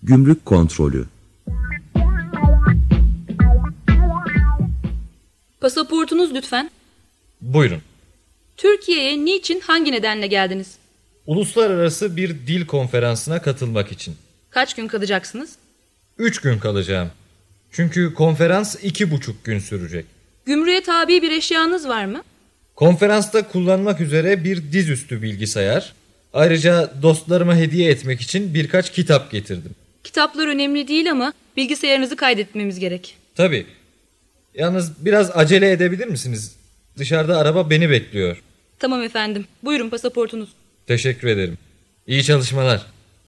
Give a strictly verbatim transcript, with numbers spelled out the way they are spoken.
Gümrük kontrolü. Pasaportunuz lütfen. Buyurun. Türkiye'ye niçin, hangi nedenle geldiniz? Uluslararası bir dil konferansına katılmak için. Kaç gün kalacaksınız? Üç gün kalacağım. Çünkü konferans iki buçuk gün sürecek. Gümrüğe tabi bir eşyanız var mı? Konferansta kullanmak üzere bir dizüstü bilgisayar. Ayrıca dostlarıma hediye etmek için birkaç kitap getirdim. Kitaplar önemli değil ama bilgisayarınızı kaydetmemiz gerek. Tabii. Yalnız biraz acele edebilir misiniz? Dışarıda araba beni bekliyor. Tamam efendim. Buyurun pasaportunuz. Teşekkür ederim. İyi çalışmalar.